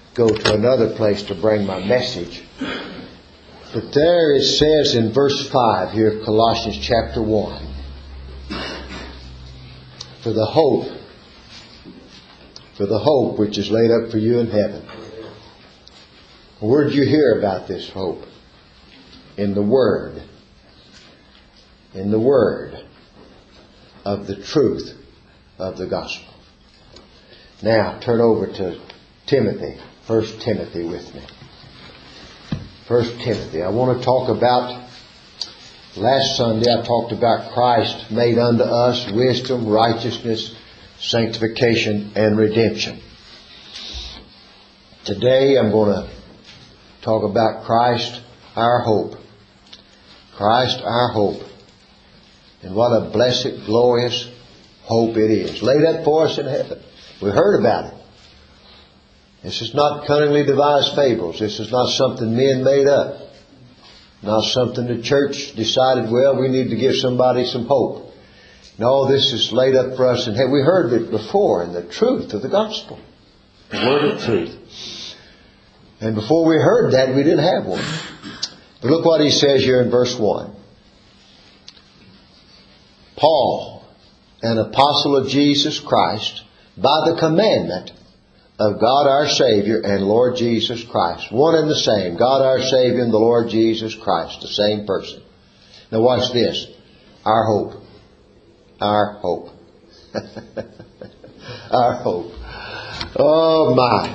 go to another place to bring my message. But there it says in verse 5 here of Colossians chapter 1, for the hope which is laid up for you in heaven. Where did you hear about this hope? In the Word. In the Word of the truth of the gospel. Now, turn over to Timothy. 1 Timothy with me. 1 Timothy. I want to talk about, last Sunday I talked about Christ made unto us wisdom, righteousness, sanctification, and redemption. Today I'm going to talk about Christ, our hope. Christ, our hope. And what a blessed, glorious hope it is. Laid up for us in heaven. We heard about it. This is not cunningly devised fables. This is not something men made up. Not something the church decided, well, we need to give somebody some hope. No, this is laid up for us in heaven. We heard it before in the truth of the gospel. The word of truth. And before we heard that, we didn't have one. But look what he says here in verse 1. Paul, an apostle of Jesus Christ, by the commandment of God our Savior and Lord Jesus Christ. One and the same. God our Savior and the Lord Jesus Christ. The same person. Now watch this. Our hope. Our hope. Our hope. Oh my.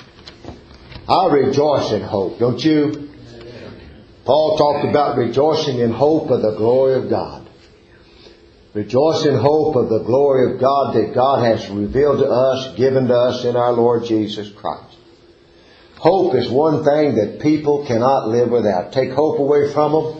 I rejoice in hope, don't you? Paul talked about rejoicing in hope of the glory of God. Rejoice in hope of the glory of God that God has revealed to us, given to us in our Lord Jesus Christ. Hope is one thing that people cannot live without. Take hope away from them,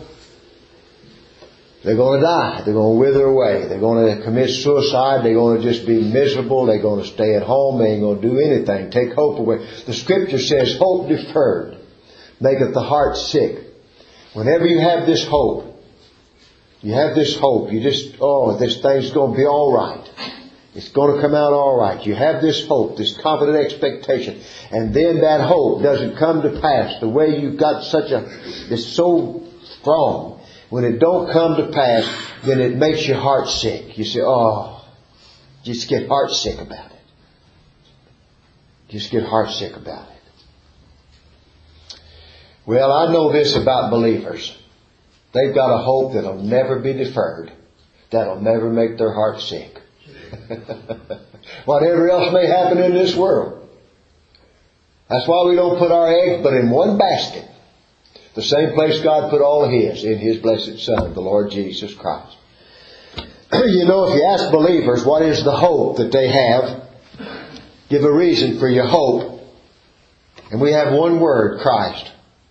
they're going to die. They're going to wither away. They're going to commit suicide. They're going to just be miserable. They're going to stay at home. They ain't going to do anything. Take hope away. The Scripture says, hope deferred maketh the heart sick. Whenever you have this hope, you just, this thing's going to be all right. It's going to come out all right. You have this hope, this confident expectation. And then that hope doesn't come to pass. The way you've got it's so strong. When it don't come to pass, then it makes your heart sick. You say, just get heart sick about it. Just get heart sick about it. Well, I know this about believers. They've got a hope that'll never be deferred. That'll never make their heart sick. Whatever else may happen in this world. That's why we don't put our eggs but in one basket. The same place God put all of His, in His blessed Son, the Lord Jesus Christ. You know, if you ask believers what is the hope that they have, give a reason for your hope. And we have one word, Christ.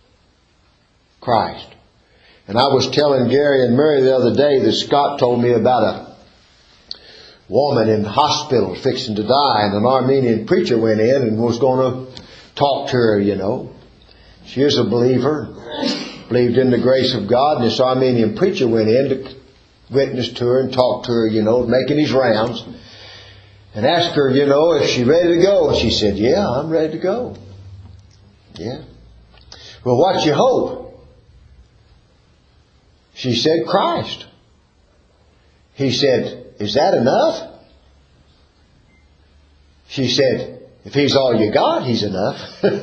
Christ. And I was telling Gary and Mary the other day that Scott told me about a woman in the hospital fixing to die, and an Armenian preacher went in and was going to talk to her, you know. She is a believer, believed in the grace of God, and this Armenian preacher went in to witness to her and talk to her, you know, making his rounds, and asked her, you know, if she's ready to go. And she said, yeah, I'm ready to go. Yeah. Well, what's your hope? She said, Christ. He said, is that enough? She said, if He's all you got, He's enough.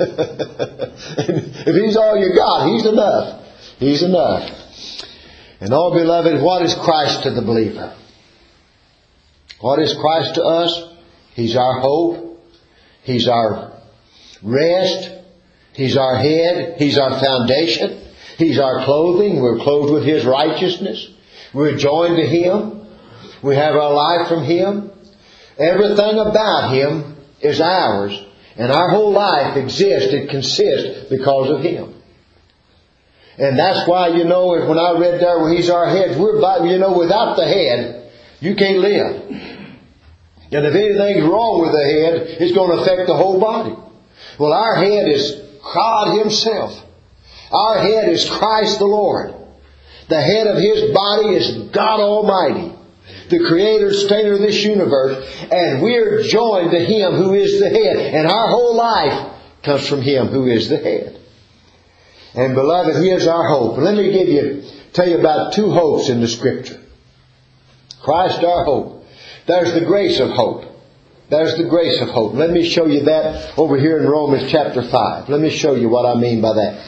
If He's all you got, He's enough. He's enough. And all beloved, what is Christ to the believer? What is Christ to us? He's our hope. He's our rest. He's our head. He's our foundation. He's our clothing. We're clothed with His righteousness. We're joined to Him. We have our life from Him. Everything about Him is ours. And our whole life exists, it consists because of Him. And that's why, you know, when I read there where He's our head, without the head, you can't live. And if anything's wrong with the head, it's going to affect the whole body. Well, our head is God Himself. Our head is Christ the Lord. The head of His body is God Almighty, the creator, sustainer of this universe. And we're joined to Him who is the head. And our whole life comes from Him who is the head. And beloved, He is our hope. Let me tell you about two hopes in the Scripture. Christ our hope. There's the grace of hope. There's the grace of hope. Let me show you that over here in Romans chapter 5. Let me show you what I mean by that.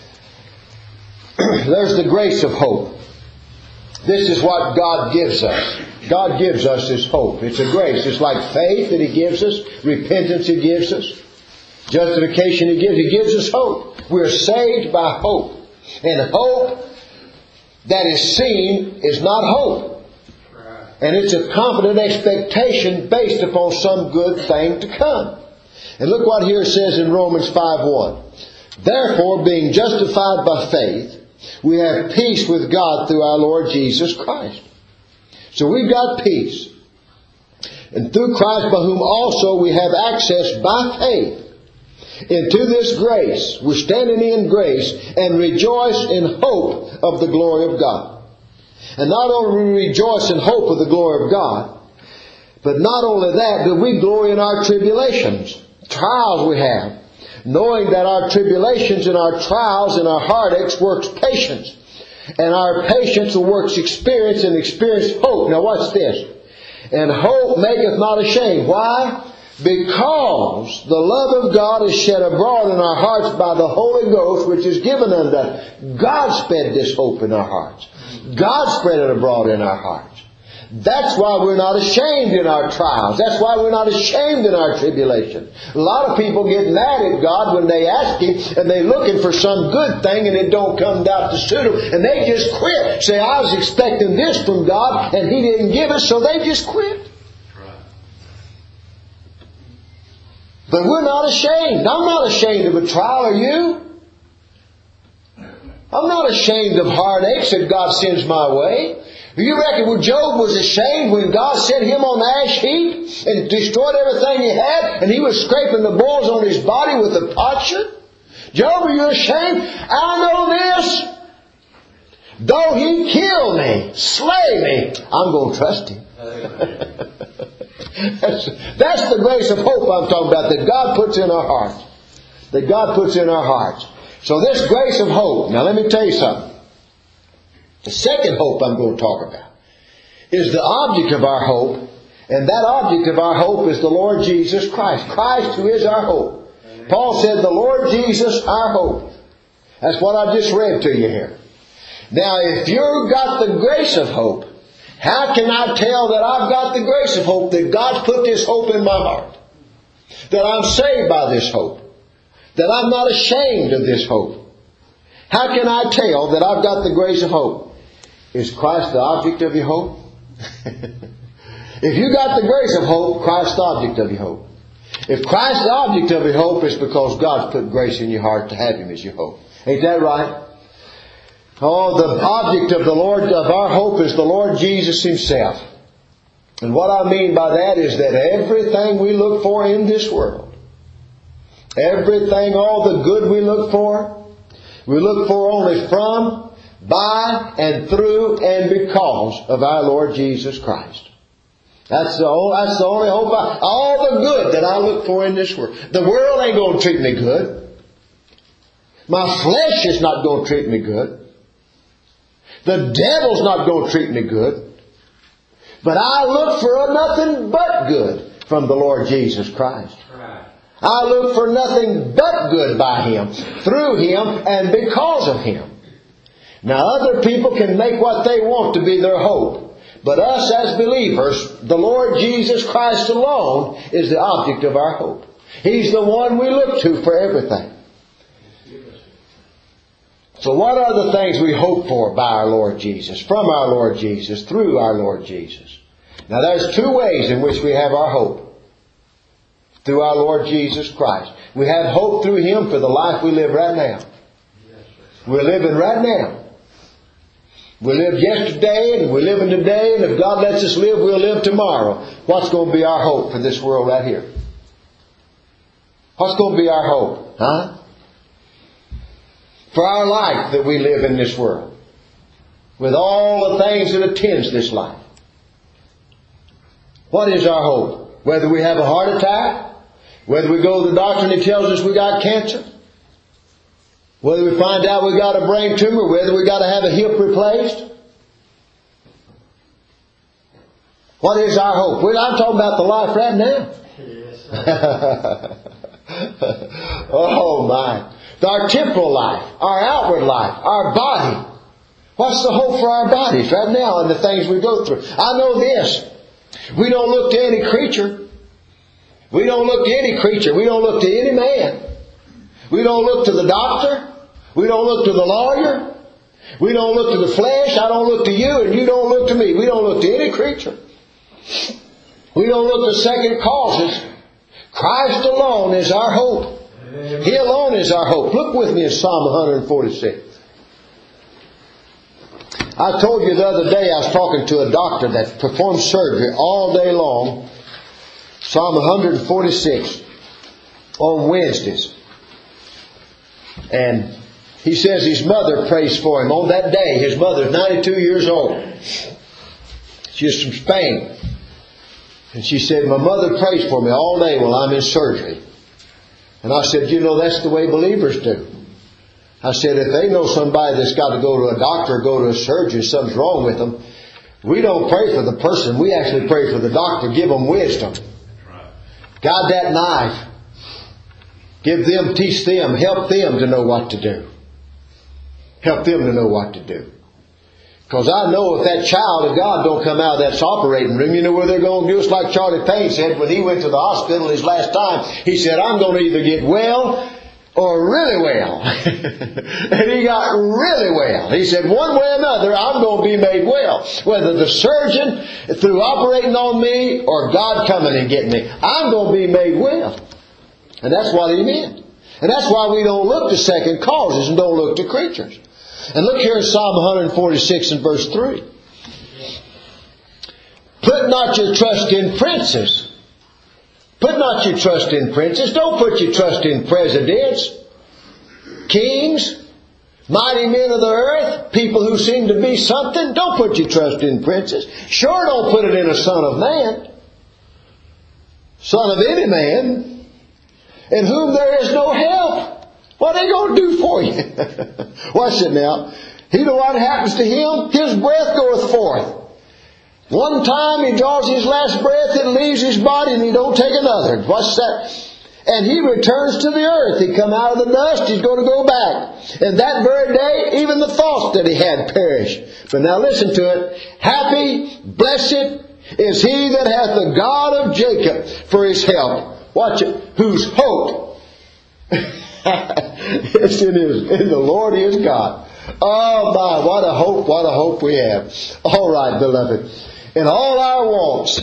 There's the grace of hope. This is what God gives us. God gives us His hope. It's a grace. It's like faith that He gives us. Repentance He gives us. Justification He gives. He gives us hope. We're saved by hope. And hope that is seen is not hope. And it's a confident expectation based upon some good thing to come. And look what here says in Romans 5:1. Therefore, being justified by faith, we have peace with God through our Lord Jesus Christ. So we've got peace. And through Christ, by whom also we have access by faith into this grace. We're standing in grace and rejoice in hope of the glory of God. And not only do we rejoice in hope of the glory of God, but not only that, but we glory in our tribulations, trials we have, knowing that our tribulations and our trials and our heartaches works patience. And our patience works experience, and experience hope. Now watch this. And hope maketh not ashamed. Why? Because the love of God is shed abroad in our hearts by the Holy Ghost, which is given unto us. God spread this hope in our hearts. God spread it abroad in our hearts. That's why we're not ashamed in our trials. That's why we're not ashamed in our tribulation. A lot of people get mad at God when they ask Him and they're looking for some good thing and it don't come out to suit them. And they just quit. Say, I was expecting this from God and He didn't give us, so they just quit. But we're not ashamed. I'm not ashamed of a trial, are you? I'm not ashamed of heartaches that God sends my way. You reckon well, Job was ashamed when God sent him on the ash heap and destroyed everything he had and he was scraping the boils on his body with a potsherd? Job, are you ashamed? I know this. Though He kill me, slay me, I'm going to trust Him. That's the grace of hope I'm talking about that God puts in our hearts. That God puts in our hearts. So this grace of hope, now let me tell you something. The second hope I'm going to talk about is the object of our hope. And that object of our hope is the Lord Jesus Christ. Christ who is our hope. Paul said, the Lord Jesus, our hope. That's what I just read to you here. Now, if you've got the grace of hope, how can I tell that I've got the grace of hope, that God's put this hope in my heart? That I'm saved by this hope? That I'm not ashamed of this hope? How can I tell that I've got the grace of hope? Is Christ the object of your hope? If you got the grace of hope, Christ's the object of your hope. If Christ's the object of your hope, it's because God's put grace in your heart to have Him as your hope. Ain't that right? Oh, the object of our hope is the Lord Jesus Himself. And what I mean by that is that everything we look for in this world, everything, all the good we look for only from, by, and through, and because of our Lord Jesus Christ. That's the only hope. All the good that I look for in this world. The world ain't going to treat me good. My flesh is not going to treat me good. The devil's not going to treat me good. But I look for nothing but good from the Lord Jesus Christ. I look for nothing but good by Him, through Him, and because of Him. Now other people can make what they want to be their hope. But us as believers, the Lord Jesus Christ alone is the object of our hope. He's the one we look to for everything. So what are the things we hope for by our Lord Jesus, from our Lord Jesus, through our Lord Jesus? Now there's two ways in which we have our hope. Through our Lord Jesus Christ. We have hope through Him for the life we live right now. We're living right now. We lived yesterday and we're living today, and if God lets us live, we'll live tomorrow. What's going to be our hope for this world right here? What's going to be our hope? Huh? For our life that we live in this world. With all the things that attends this life. What is our hope? Whether we have a heart attack, Whether we go to the doctor and he tells us we got cancer, whether we find out we got a brain tumor, whether we got to have a hip replaced. What is our hope? Well, I'm talking about the life right now. Yes, oh my. Our temporal life, our outward life, our body. What's the hope for our bodies right now and the things we go through? I know this. We don't look to any creature. We don't look to any creature. We don't look to any man. We don't look to the doctor. We don't look to the lawyer. We don't look to the flesh. I don't look to you and you don't look to me. We don't look to any creature. We don't look to second causes. Christ alone is our hope. Amen. He alone is our hope. Look with me in Psalm 146. I told you the other day I was talking to a doctor that performed surgery all day long. Psalm 146 on Wednesdays. And he says his mother prays for him. On that day, his mother's 92 years old. She's from Spain. And she said, my mother prays for me all day while I'm in surgery. And I said, you know, that's the way believers do. I said, if they know somebody that's got to go to a doctor or go to a surgeon, something's wrong with them, we don't pray for the person. We actually pray for the doctor. Give them wisdom. Guide that knife. Give them, teach them, help them to know what to do. Help them to know what to do. Because I know if that child of God don't come out of that operating room, you know where they're going to do. It's like Charlie Payne said when he went to the hospital his last time. He said, I'm going to either get well or really well. And he got really well. He said, one way or another, I'm going to be made well. Whether the surgeon through operating on me or God coming and getting me, I'm going to be made well. And that's what he meant. And that's why we don't look to second causes and don't look to creatures. And look here in Psalm 146 and verse 3. Put not your trust in princes. Put not your trust in princes. Don't put your trust in presidents, kings, mighty men of the earth, people who seem to be something. Don't put your trust in princes. Sure, don't put it in a son of man. Son of any man, in whom there is no help. What are they going to do for you? Watch it now. You know what happens to him? His breath goeth forth. One time he draws his last breath, it leaves his body, and he don't take another. What's that? And he returns to the earth. He come out of the dust, he's going to go back. And that very day, even the thoughts that he had perished. But now listen to it. Happy, blessed is he that hath the God of Jacob for his help. Watch it. Whose hope it's in the Lord is God. Oh my, what a hope we have. All right, beloved. In all our wants,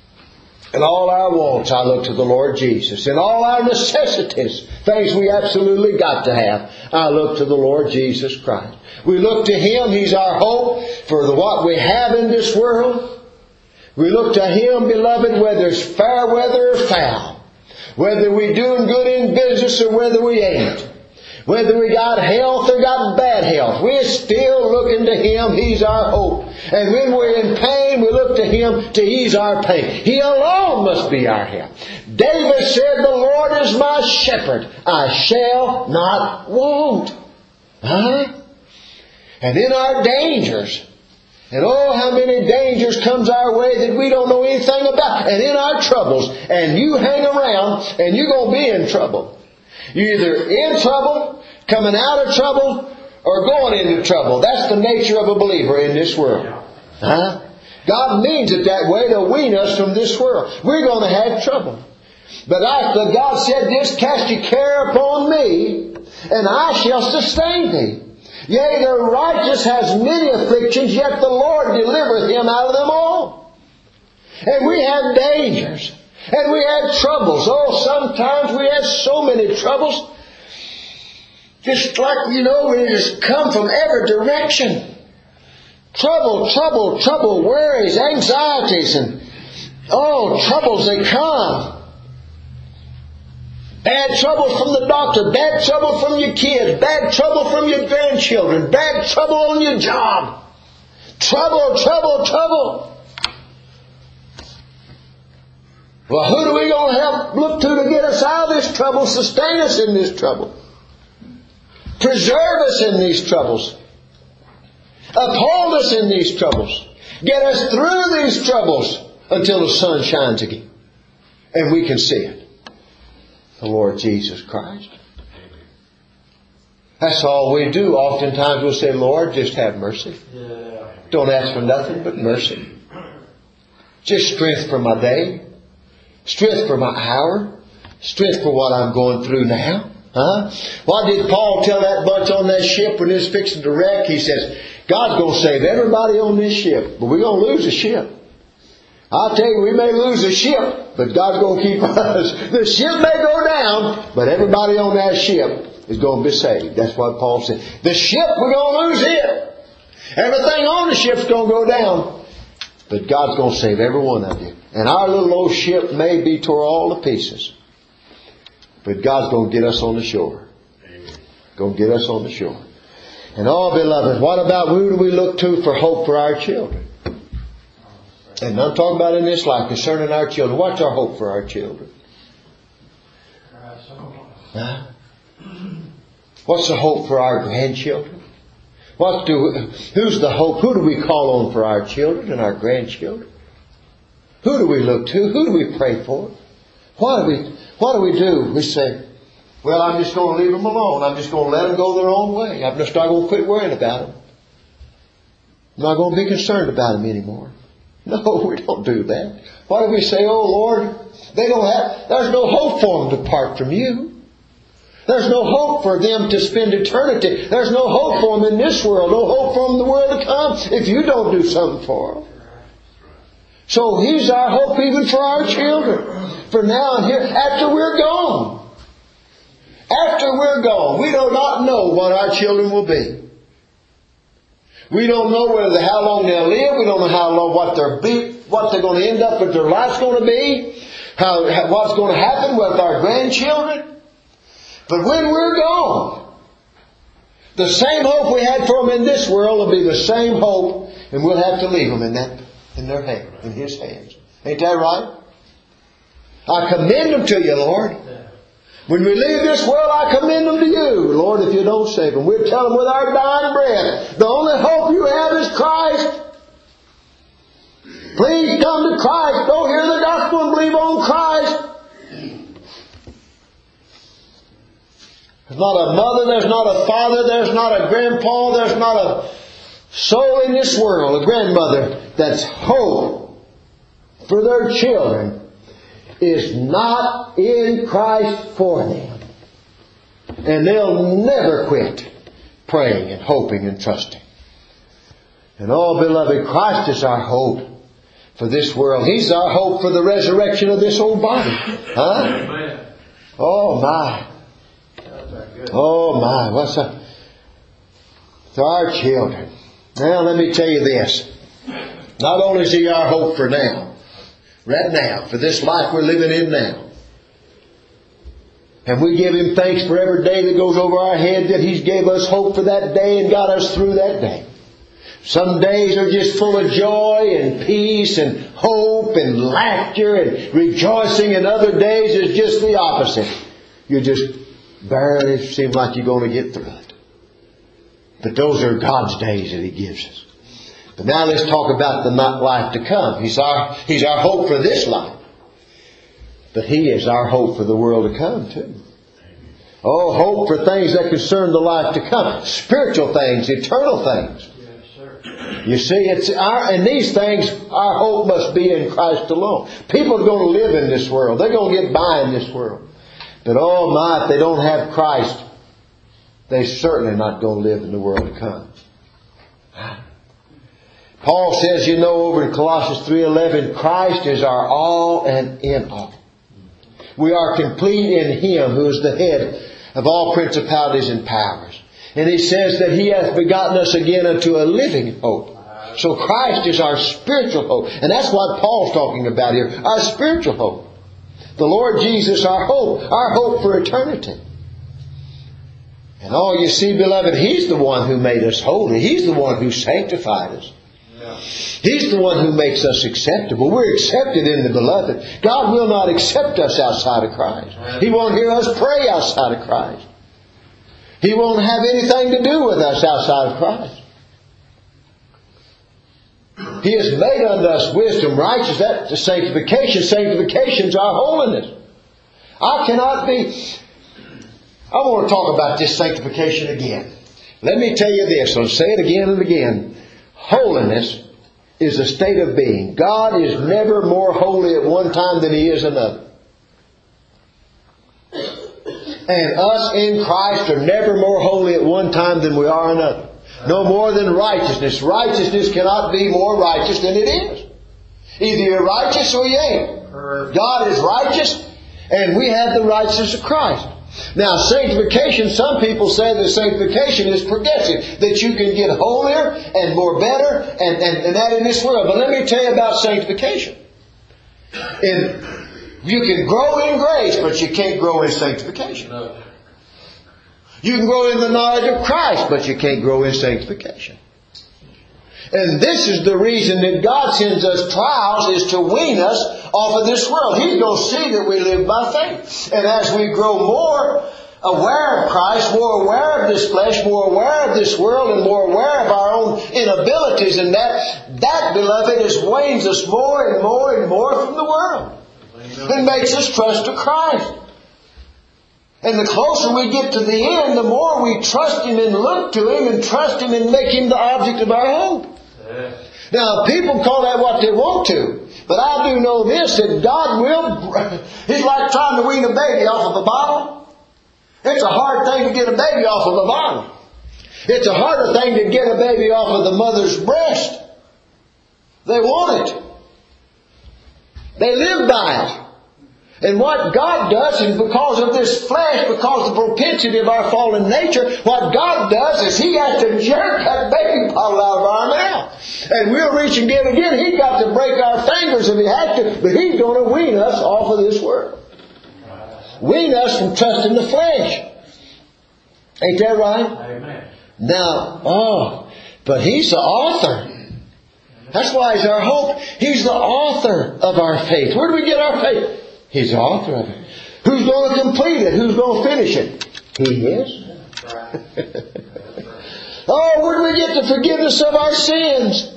I look to the Lord Jesus. In all our necessities, things we absolutely got to have, I look to the Lord Jesus Christ. We look to Him. He's our hope for what we have in this world. We look to Him, beloved, whether it's fair weather or foul. Whether we're doing good in business or whether we ain't. Whether we got health or got bad health. We're still looking to Him. He's our hope. And when we're in pain, we look to Him to ease our pain. He alone must be our help. David said, the Lord is my shepherd. I shall not want. And in our dangers, and oh, how many dangers comes our way that we don't know anything about. And in our troubles, and you hang around, and you're going to be in trouble. You're either in trouble, coming out of trouble, or going into trouble. That's the nature of a believer in this world. God means it that way to wean us from this world. We're going to have trouble. But after God said this, cast your care upon me, and I shall sustain thee. Yea, the righteous has many afflictions, yet the Lord delivereth him out of them all. And we have dangers. And we have troubles. Oh, sometimes we have so many troubles. Just like, we just come from every direction. Trouble, worries, anxieties, and troubles, they come. Bad trouble from the doctor, bad trouble from your kids, bad trouble from your grandchildren, bad trouble on your job. Trouble. Well, who do we going to help look to get us out of this trouble, sustain us in this trouble, preserve us in these troubles, uphold us in these troubles, get us through these troubles until the sun shines again and we can see it? The Lord Jesus Christ. That's all we do. Oftentimes we'll say, Lord, just have mercy. Don't ask for nothing but mercy. Just strength for my day. Strength for my hour. Strength for what I'm going through now. Huh? Why did Paul tell that bunch on that ship when it was fixing to wreck? He says, God's going to save everybody on this ship, but we're going to lose the ship. I'll tell you, we may lose the ship, but God's going to keep us. The ship may go down, but everybody on that ship is going to be saved. That's what Paul said. The ship, we're going to lose it. Everything on the ship's going to go down. But God's going to save every one of you. And our little old ship may be tore all to pieces. But God's going to get us on the shore. Going to get us on the shore. And all beloved, what about who do we look to for hope for our children? And I'm talking about in this life concerning our children. What's our hope for our children? Huh? What's the hope for our grandchildren? Who's the hope? Who do we call on for our children and our grandchildren? Who do we look to? Who do we pray for? What do we do? We say, well, I'm just going to leave them alone. I'm just going to let them go their own way. I'm just not going to quit worrying about them. I'm not going to be concerned about them anymore. No, we don't do that. Why do we say, oh Lord, there's no hope for them to depart from you. There's no hope for them to spend eternity. There's no hope for them in this world. No hope for them in the world to come if you don't do something for them. So He's our hope even for our children. For now and here, after we're gone. After we're gone. We do not know what our children will be. We don't know how long they'll live. We don't know how long what they're going to end up with their life's going to be. What's going to happen with our grandchildren. But when we're gone, the same hope we had for them in this world will be the same hope, and we'll have to leave them in their hand, in His hands. Ain't that right? I commend them to you, Lord. When we leave this world, I commend them to you, Lord, if you don't save them. We'll tell them with our dying breath, the only hope you have is Christ. Please come to Christ. Go hear the gospel and believe on Christ. There's not a mother, there's not a father, there's not a grandpa, there's not a soul in this world, a grandmother, that's hope for their children is not in Christ for them. And they'll never quit praying and hoping and trusting. And oh, beloved, Christ is our hope for this world. He's our hope for the resurrection of this old body. Huh? Oh, my. Oh my, what's up? To our children. Now let me tell you this. Not only is He our hope for now, right now, for this life we're living in now. And we give Him thanks for every day that goes over our head that He's gave us hope for that day and got us through that day. Some days are just full of joy and peace and hope and laughter and rejoicing, and other days is just the opposite. You just barely seem like you're going to get through it. But those are God's days that He gives us. But now let's talk about the life to come. He's our hope for this life. But He is our hope for the world to come too. Oh, hope for things that concern the life to come. Spiritual things, eternal things. Yes, sir. You see, and these things, our hope must be in Christ alone. People are going to live in this world. They're going to get by in this world. But oh my, if they don't have Christ, they're certainly not going to live in the world to come. Paul says, over in Colossians 3:11, Christ is our all and in all. We are complete in Him who is the head of all principalities and powers. And he says that He hath begotten us again unto a living hope. So Christ is our spiritual hope. And that's what Paul's talking about here. Our spiritual hope. The Lord Jesus, our hope for eternity. And you see, beloved, He's the one who made us holy. He's the one who sanctified us. He's the one who makes us acceptable. We're accepted in the Beloved. God will not accept us outside of Christ. He won't hear us pray outside of Christ. He won't have anything to do with us outside of Christ. He has made unto us wisdom, righteousness, that's the sanctification. Sanctification is our holiness. I want to talk about this sanctification again. Let me tell you this. I'll say it again and again. Holiness is a state of being. God is never more holy at one time than He is another. And us in Christ are never more holy at one time than we are another. No more than righteousness. Righteousness cannot be more righteous than it is. Either you're righteous or you ain't. God is righteous, and we have the righteousness of Christ. Now, sanctification, some people say that sanctification is progressive, that you can get holier and more better and that in this world. But let me tell you about sanctification. You can grow in grace, but you can't grow in sanctification. You can grow in the knowledge of Christ, but you can't grow in sanctification. And this is the reason that God sends us trials, is to wean us off of this world. He's going to see that we live by faith. And as we grow more aware of Christ, more aware of this flesh, more aware of this world, and more aware of our own inabilities, and that, beloved, wanes us more and more and more from the world. It makes us trust to Christ. And the closer we get to the end, the more we trust Him and look to Him and trust Him and make Him the object of our hope. Now, people call that what they want to. But I do know this, that God will... He's like trying to wean a baby off of a bottle. It's a hard thing to get a baby off of a bottle. It's a harder thing to get a baby off of the mother's breast. They want it. They live by it. And what God does is, because of this flesh, because of the propensity of our fallen nature, what God does is He has to jerk that baby bottle out of our mouth. And we'll reach and get again. He's got to break our fingers if He has to. But He's going to wean us off of this world. Wean us from trusting the flesh. Ain't that right? Amen. Now, but He's the author. That's why He's our hope. He's the author of our faith. Where do we get our faith? He's the author of it. Who's going to complete it? Who's going to finish it? He is. Oh, where do we get the forgiveness of our sins?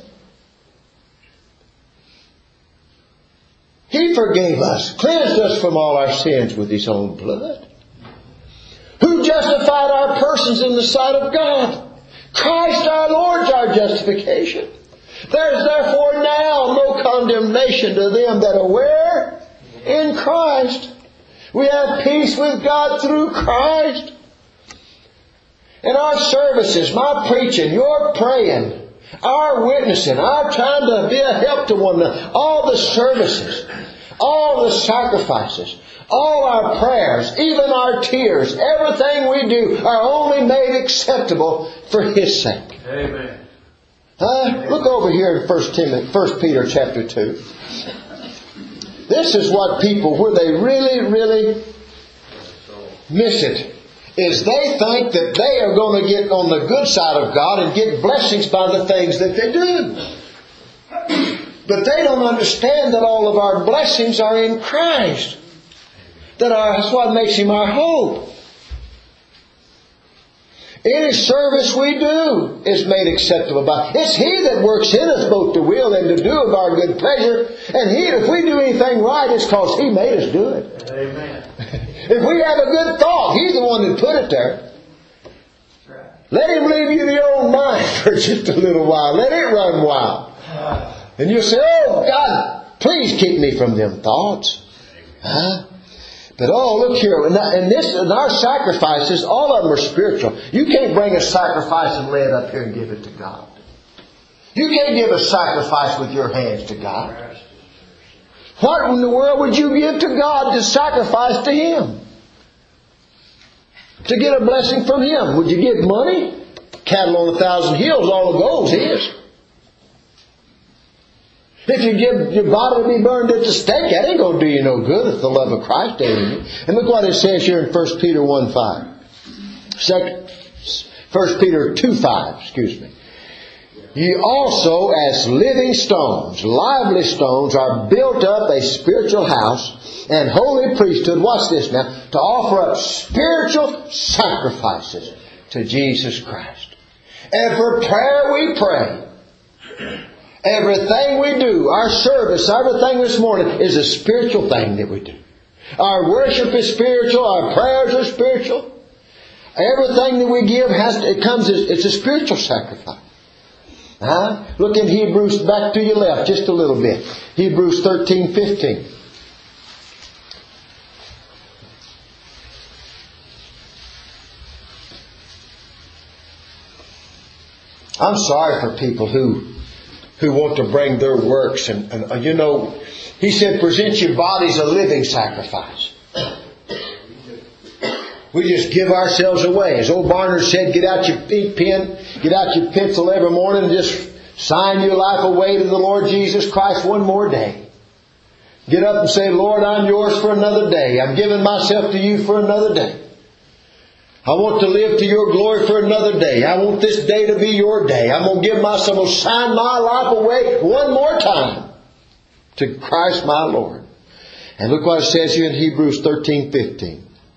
He forgave us, cleansed us from all our sins with His own blood. Who justified our persons in the sight of God? Christ our Lord's our justification. There is therefore now no condemnation to them that are where? In Christ. We have peace with God through Christ. And our services, my preaching, your praying, our witnessing, our trying to be a help to one another, all the services, all the sacrifices, all our prayers, even our tears, everything we do are only made acceptable for His sake. Amen. Look over here in 1 Peter chapter 2. This is what people, where they really, really miss it, is they think that they are going to get on the good side of God and get blessings by the things that they do. But they don't understand that all of our blessings are in Christ. That's what makes Him our hope. Any service we do is made acceptable by. It's He that works in us both to will and to do of our good pleasure. And if we do anything right, it's because He made us do it. Amen. If we have a good thought, He's the one that put it there. Let Him leave you the old mind for just a little while. Let it run wild. And you'll say, oh God, please keep me from them thoughts. But look here, and our sacrifices, all of them are spiritual. You can't bring a sacrifice and lay it up here and give it to God. You can't give a sacrifice with your hands to God. What in the world would you give to God to sacrifice to Him? To get a blessing from Him? Would you give money? Cattle on 1,000 hills, all the gold's His. If you give your body to be burned at the stake, that ain't going to do you no good if the love of Christ ain't in you. And look what it says here in 1 Peter 1:5. 1 Peter 2:5, excuse me. Ye also, as living stones, lively stones, are built up a spiritual house and holy priesthood. Watch this now. To offer up spiritual sacrifices to Jesus Christ. And for prayer we pray. Everything we do, our service, everything this morning is a spiritual thing that we do. Our worship is spiritual. Our prayers are spiritual. Everything that we give it's a spiritual sacrifice. Look in Hebrews, back to your left just a little bit. Hebrews 13:15. I'm sorry for people who want to bring their works and you know, he said, present your bodies a living sacrifice. We just give ourselves away. As old Barnard said, get out your ink pen, get out your pencil every morning and just sign your life away to the Lord Jesus Christ one more day. Get up and say, Lord, I'm yours for another day. I'm giving myself to you for another day. I want to live to your glory for another day. I want this day to be your day. I'm going to sign my life away one more time to Christ my Lord. And look what it says here in Hebrews 13:15.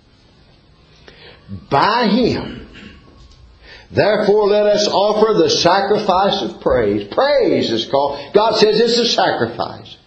By Him, therefore let us offer the sacrifice of praise. Praise is called. God says it's a sacrifice.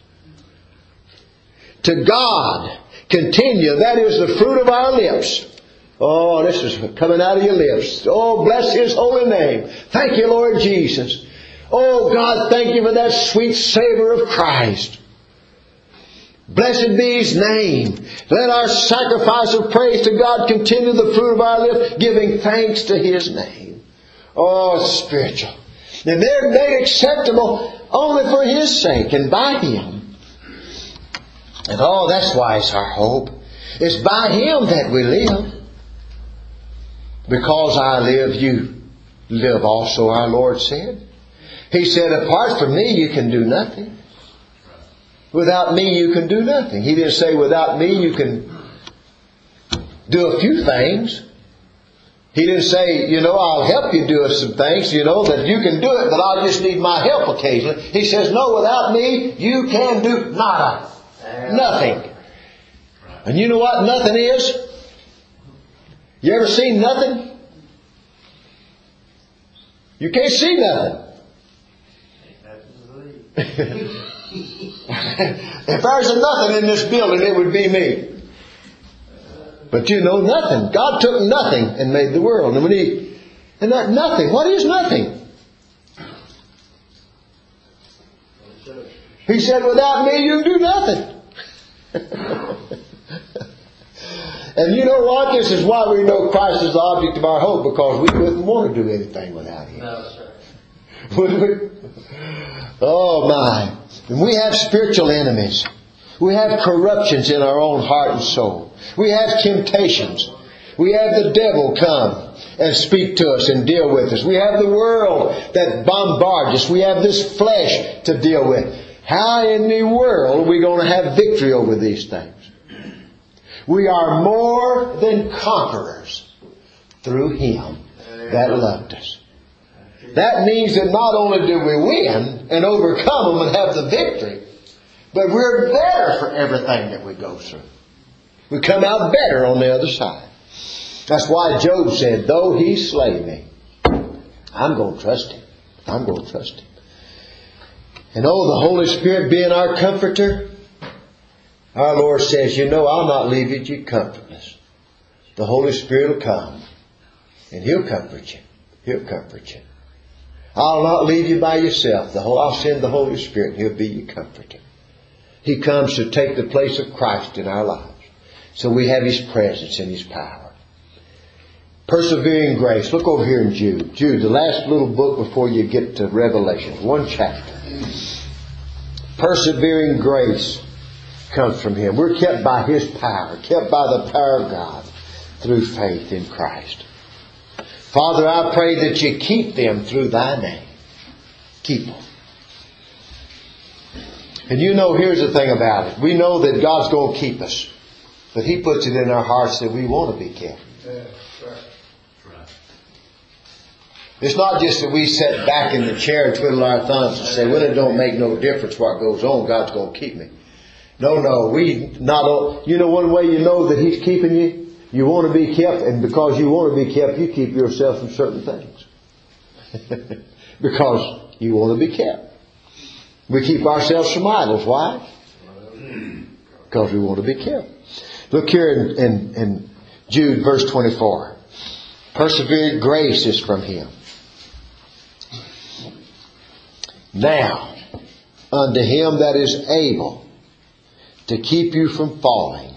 To God continue. That is the fruit of our lips. Oh, this is coming out of your lips. Oh, bless His holy name. Thank you, Lord Jesus. Oh, God, thank you for that sweet savor of Christ. Blessed be His name. Let our sacrifice of praise to God continue the fruit of our lips, giving thanks to His name. Oh, spiritual. And they're made acceptable only for His sake and by Him. And oh, that's why it's our hope. It's by Him that we live. Because I live, you live also, our Lord said. He said, apart from me, you can do nothing. Without me, you can do nothing. He didn't say, without me, you can do a few things. He didn't say, I'll help you do some things, that you can do it, but I just need my help occasionally. He says, no, without me, you can do nada. Nothing. And you know what nothing is? You ever seen nothing? You can't see nothing. If there's a nothing in this building, it would be me. But nothing. God took nothing and made the world. And that nothing. What is nothing? He said, without me, you can do nothing. And you know what? This is why we know Christ is the object of our hope, because we wouldn't want to do anything without Him. No, sir. Would we? Oh my. And we have spiritual enemies. We have corruptions in our own heart and soul. We have temptations. We have the devil come and speak to us and deal with us. We have the world that bombards us. We have this flesh to deal with. How in the world are we going to have victory over these things? We are more than conquerors through Him that loved us. That means that not only do we win and overcome them and have the victory, but we're better for everything that we go through. We come out better on the other side. That's why Job said, though He slay me, I'm going to trust Him. I'm going to trust Him. And the Holy Spirit being our comforter, our Lord says, I'll not leave you comfortless. The Holy Spirit will come and He'll comfort you. He'll comfort you. I'll not leave you by yourself. I'll send the Holy Spirit and He'll be your comforter. He comes to take the place of Christ in our lives. So we have His presence and His power. Persevering grace. Look over here in Jude. Jude, the last little book before you get to Revelation. One chapter. Persevering grace comes from Him. We're kept by His power. Kept by the power of God through faith in Christ. Father, I pray that you keep them through Thy name. Keep them. And here's the thing about it. We know that God's going to keep us. But He puts it in our hearts that we want to be kept. It's not just that we sit back in the chair and twiddle our thumbs and say, well, it don't make no difference what goes on. God's going to keep me. No. You know one way you know that He's keeping you? You want to be kept, and because you want to be kept, you keep yourself from certain things. Because you want to be kept. We keep ourselves from idols. Why? Because we want to be kept. Look here in Jude verse 24. Persevering grace is from Him. Now, unto Him that is able to keep you from falling.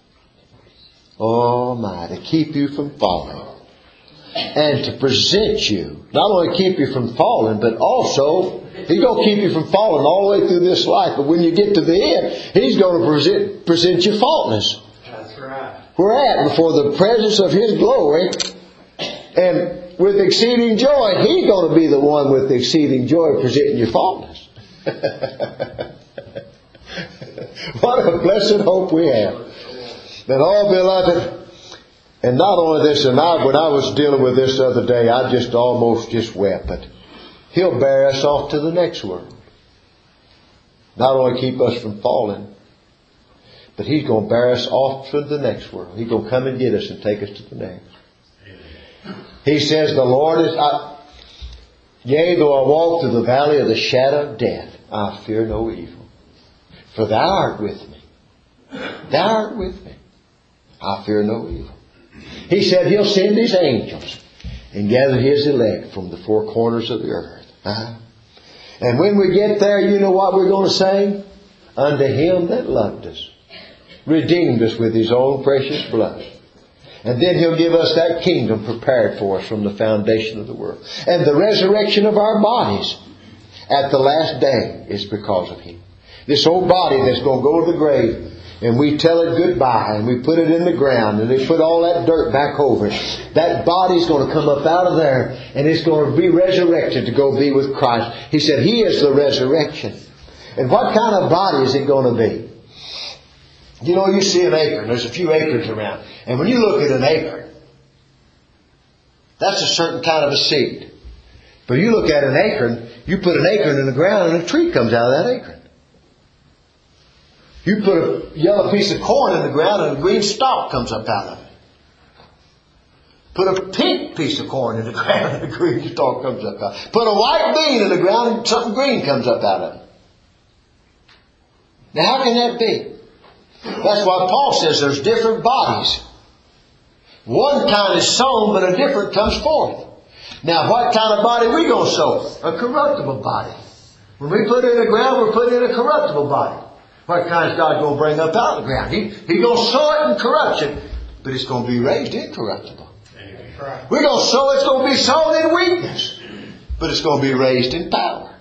Oh my, to keep you from falling. And to present you, not only keep you from falling, but also, He's going to keep you from falling all the way through this life. But when you get to the end, He's going to present you faultless. That's right. We're at before the presence of His glory. And with exceeding joy, He's going to be the one with exceeding joy presenting you faultless. What a blessed hope we have. That all beloved, and not only this, when I was dealing with this the other day, I just almost wept. But He'll bear us off to the next world. Not only keep us from falling, but He's going to bear us off to the next world. He's going to come and get us and take us to the next. He says, the Lord is, yea, though I walk through the valley of the shadow of death, I fear no evil. For Thou art with me. Thou art with me. I fear no evil. He said He'll send His angels and gather His elect from the four corners of the earth. And when we get there, you know what we're going to say? Unto Him that loved us, redeemed us with His own precious blood. And then He'll give us that kingdom prepared for us from the foundation of the world. And the resurrection of our bodies at the last day is because of Him. This old body that's going to go to the grave, and we tell it goodbye, and we put it in the ground, and they put all that dirt back over it. That body's going to come up out of there, and it's going to be resurrected to go be with Christ. He said He is the resurrection. And what kind of body is it going to be? You know, you see an acorn. There's a few acorns around. And when you look at an acorn, that's a certain kind of a seed. But you look at an acorn, you put an acorn in the ground and a tree comes out of that acorn. You put a yellow piece of corn in the ground and a green stalk comes up out of it. Put a pink piece of corn in the ground and a green stalk comes up out of it. Put a white bean in the ground and something green comes up out of it. Now how can that be? That's why Paul says there's different bodies. One kind is sown, but a different comes forth. Now what kind of body are we going to sow? A corruptible body. When we put it in the ground, we're putting in a corruptible body. What kind is God going to bring up out of the ground? He's going to sow it in corruption, but it's going to be raised incorruptible. We're going to sow it's going to be sown in weakness, but it's going to be raised in power.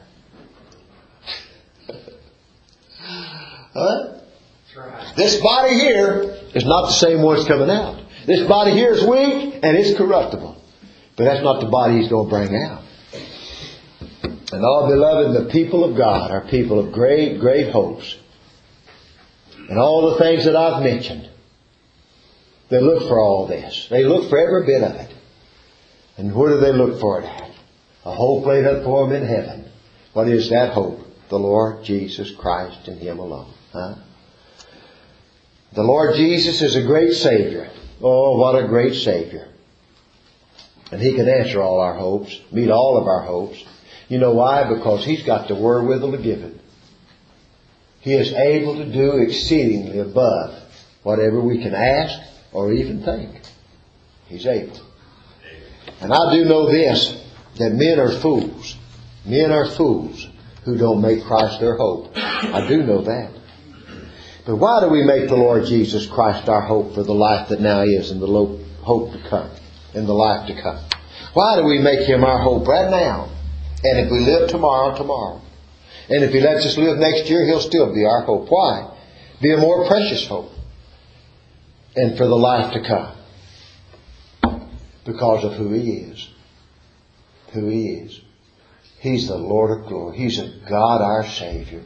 Huh? This body here is not the same one that's coming out. This body here is weak and it's corruptible. But that's not the body He's going to bring out. And all beloved, the people of God are people of great, great hopes. And all the things that I've mentioned, they look for all this. They look for every bit of it. And where do they look for it at? A hope laid up for them in heaven. What is that hope? The Lord Jesus Christ and Him alone. Huh? The Lord Jesus is a great Savior. Oh, what a great Savior. And He can answer all our hopes, meet all of our hopes. You know why? Because He's got the wherewithal to give it. He is able to do exceedingly above whatever we can ask or even think. He's able. And I do know this, that men are fools. Men are fools who don't make Christ their hope. I do know that. But why do we make the Lord Jesus Christ our hope for the life that now is and the hope to come, and the life to come? Why do we make Him our hope right now? And if we live tomorrow, tomorrow. And if He lets us live next year, He'll still be our hope. Why? Be a more precious hope. And for the life to come. Because of who He is. Who He is. He's the Lord of glory. He's a God our Savior.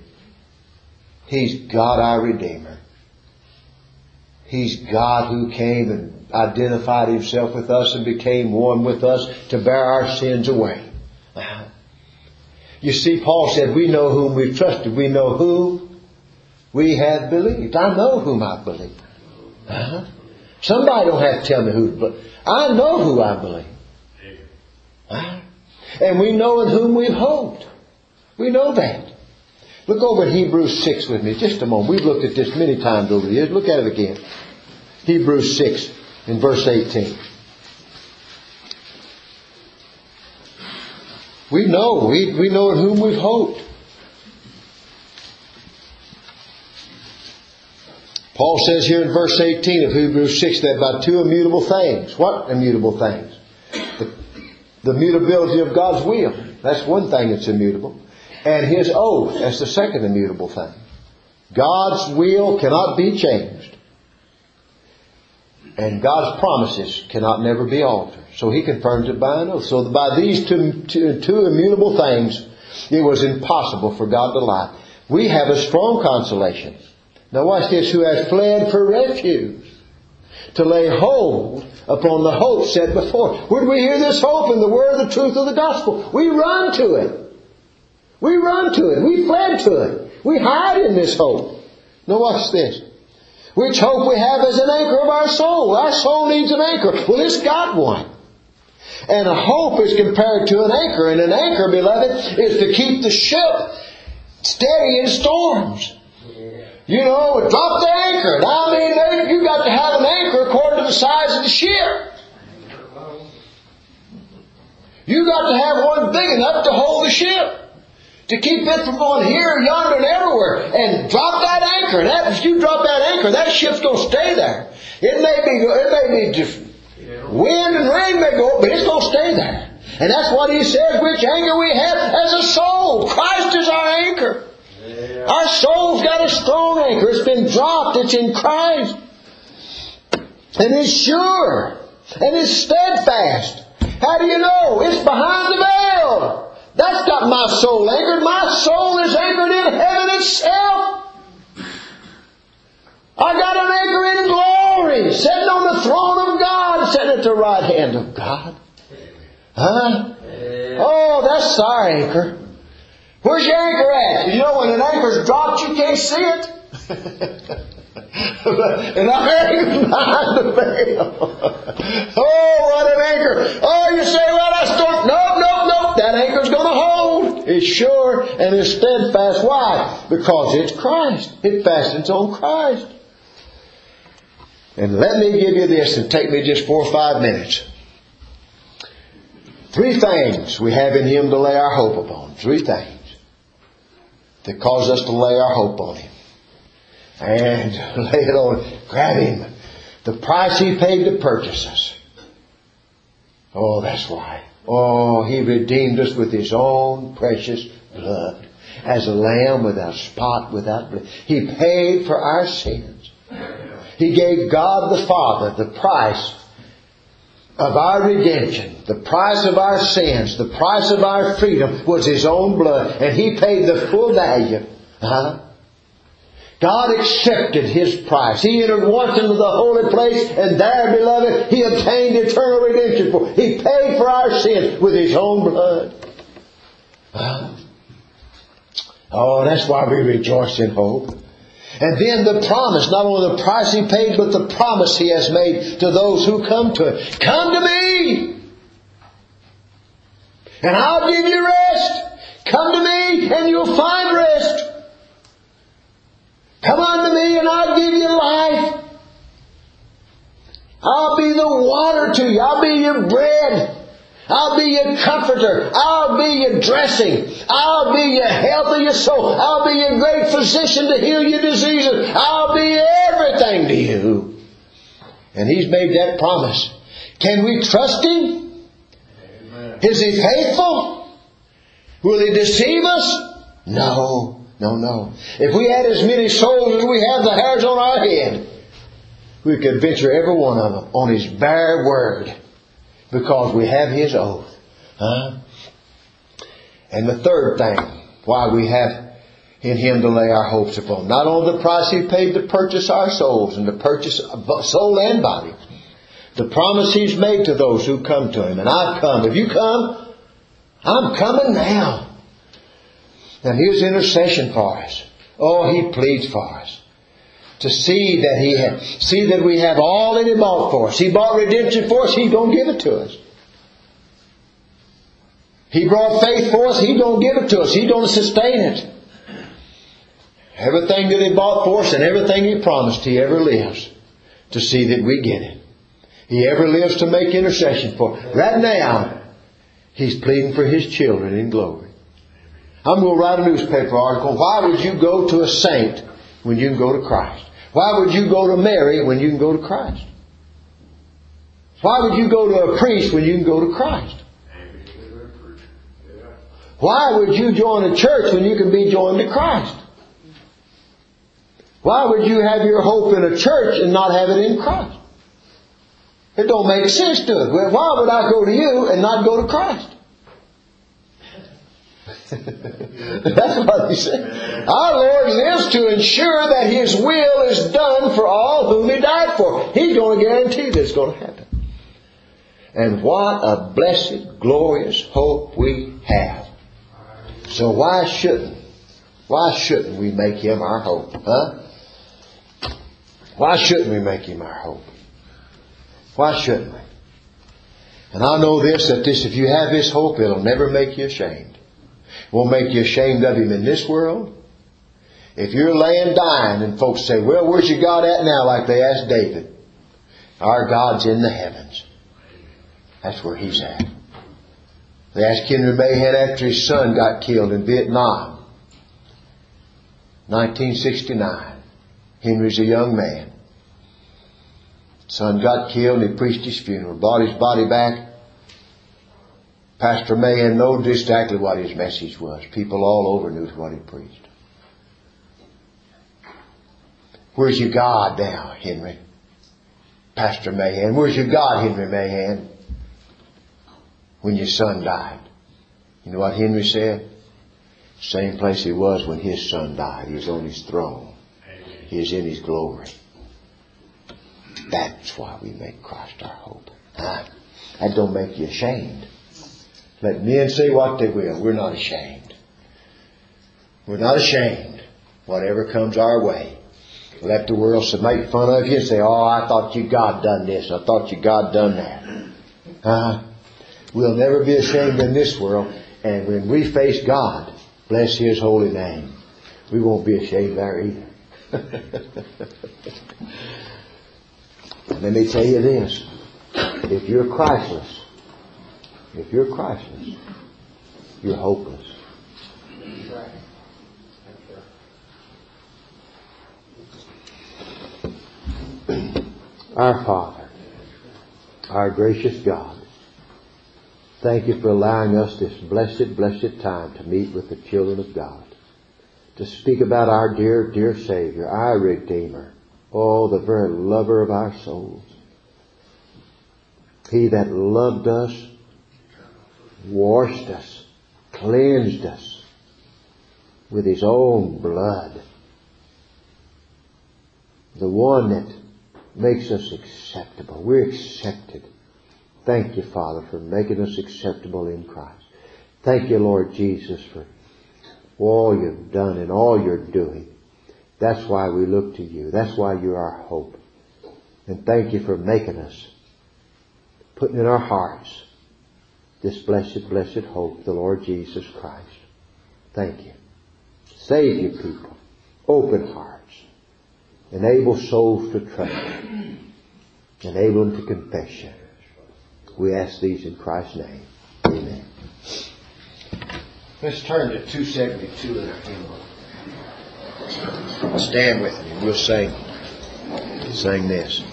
He's God our Redeemer. He's God who came and identified Himself with us and became one with us to bear our sins away. You see, Paul said, we know whom we've trusted. We know whom we have believed. I know whom I believe. Somebody don't have to tell me who, but I know who I believe. And we know in whom we've hoped. We know that. Look over at Hebrews 6 with me just a moment. We've looked at this many times over the years. Look at it again. Hebrews 6 in verse 18. We know in whom we've hoped. Paul says here in verse 18 of Hebrews 6 that by two immutable things. What immutable things? The mutability of God's will. That's one thing that's immutable. And His oath. That's the second immutable thing. God's will cannot be changed. And God's promises cannot never be altered. So He confirms it by an oath. So by these two immutable things, it was impossible for God to lie. We have a strong consolation. Now watch this. Who has fled for refuge, to lay hold upon the hope set before. Where do we hear this hope? In the word of the truth of the gospel. We run to it. We run to it. We fled to it. We hide in this hope. Now watch this. Which hope we have as an anchor of our soul. Our soul needs an anchor. Well, it's got one. And a hope is compared to an anchor. And an anchor, beloved, is to keep the ship steady in storms. You know, drop the anchor. Now, I mean, you got to have an anchor according to the size of the ship. You got to have one big enough to hold the ship. To keep it from going here, yonder, and everywhere. And drop that anchor. And if you drop that anchor, that ship's going to stay there. It may be just wind and rain may go, but it's going to stay there. And that's what he says, which anchor we have as a soul. Christ is our anchor. Yeah. Our soul's got a strong anchor. It's been dropped. It's in Christ. And it's sure. And it's steadfast. How do you know? It's behind the veil. That's got my soul anchored. My soul is anchored in heaven itself. I got an anchor in glory, sitting on the throne of God, sitting at the right hand of God. Huh? Oh, that's our anchor. Where's your anchor at? You know, when an anchor's dropped, you can't see it. And I'm anchored behind the veil. Oh, what an anchor. Oh, you say, well, that's don't. No. That anchor's going to hold. It's sure and it's steadfast. Why? Because it's Christ. It fastens on Christ. And let me give you this and take me just 4 or 5 minutes. 3 things we have in Him to lay our hope upon. 3 things that cause us to lay our hope on Him. And lay it on. Grab Him. The price He paid to purchase us. Oh, that's why. Oh, He redeemed us with His own precious blood. As a lamb without spot, without blood. He paid for our sins. He gave God the Father the price of our redemption. The price of our sins. The price of our freedom was His own blood. And He paid the full value. God accepted His price. He entered once into the holy place, and there, beloved, He obtained eternal redemption for. He paid for our sins with His own blood. Oh, that's why we rejoice in hope. And then the promise, not only the price He paid, but the promise He has made to those who come to Him. Come to me, and I'll give you rest. Come to me, and you'll find rest. Come unto me and I'll give you life. I'll be the water to you. I'll be your bread. I'll be your comforter. I'll be your dressing. I'll be your health of your soul. I'll be your great physician to heal your diseases. I'll be everything to you. And He's made that promise. Can we trust Him? Amen. Is He faithful? Will He deceive us? No. If we had as many souls as we have the hairs on our head, we could venture every one of them on His bare word, because we have His oath. And the third thing why we have in Him to lay our hopes upon, not only the price He paid to purchase our souls and to purchase soul and body, The promise He's made to those who come to Him. And I've come. Have you come? I'm coming now. And His intercession for us. Oh, He pleads for us. To see that we have all that He bought for us. He bought redemption for us. He don't give it to us. He brought faith for us. He don't give it to us. He don't sustain it. Everything that He bought for us and everything He promised, He ever lives to see that we get it. He ever lives to make intercession for us. Right now, He's pleading for His children in glory. I'm going to write a newspaper article. Why would you go to a saint when you can go to Christ? Why would you go to Mary when you can go to Christ? Why would you go to a priest when you can go to Christ? Why would you join a church when you can be joined to Christ? Why would you have your hope in a church and not have it in Christ? It don't make sense to it. Well, why would I go to you and not go to Christ? That's what He said. Our Lord lives to ensure that His will is done for all whom He died for. He's going to guarantee that it's going to happen. And what a blessed, glorious hope we have. So why shouldn't we make Him our hope? Huh? Why shouldn't we make Him our hope? Why shouldn't we? And I know this, if you have His hope, it'll never make you ashamed. It won't make you ashamed of Him in this world. If you're laying dying and folks say, well, where's your God at now? Like they asked David. Our God's in the heavens. That's where He's at. They asked Henry Mahan after his son got killed in Vietnam. 1969. Henry's a young man. Son got killed and he preached his funeral. Brought his body back. Pastor Mahan knew exactly what his message was. People all over knew what he preached. Where's your God now, Henry? Pastor Mahan. Where's your God, Henry Mahan? When your son died. You know what Henry said? Same place he was when his son died. He was on his throne. He is in His glory. That's why we make Christ our hope. That don't make you ashamed. Let men say what they will. We're not ashamed. We're not ashamed. Whatever comes our way. Let the world make fun of you and say, oh, I thought you God done this. I thought you God done that. We'll never be ashamed in this world. And when we face God, bless His holy name, we won't be ashamed there either. Let me tell you this. If you're Christless, you're hopeless. Our Father, our gracious God, thank You for allowing us this blessed, blessed time to meet with the children of God. To speak about our dear, dear Savior, our Redeemer. Oh, the very lover of our souls. He that loved us, washed us, cleansed us with His own blood. The one that makes us acceptable. We're accepted. Thank You, Father, for making us acceptable in Christ. Thank You, Lord Jesus, for all You've done and all You're doing. That's why we look to You. That's why You're our hope. And thank You for making us, putting in our hearts this blessed, blessed hope, the Lord Jesus Christ. Thank You. Save Your people. Open hearts. Enable souls to trust You. Enable them to confess You. We ask these in Christ's name. Amen. Let's turn to 272 in our hymn book. Stand with me and we'll sing this.